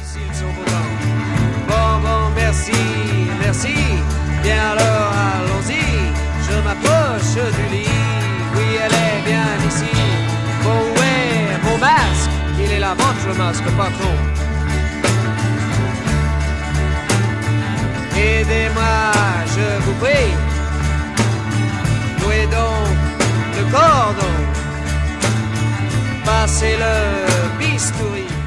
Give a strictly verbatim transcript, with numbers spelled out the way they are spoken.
S'ils sont contents. Bon, bon, merci, merci. Bien alors, allons-y. Je m'approche du lit. Oui, elle est bien ici. Bon, où est mon masque? Il est là, votre masque, patron. Aidez-moi, je vous prie. Nouez donc le cordon. Passez le bistouri.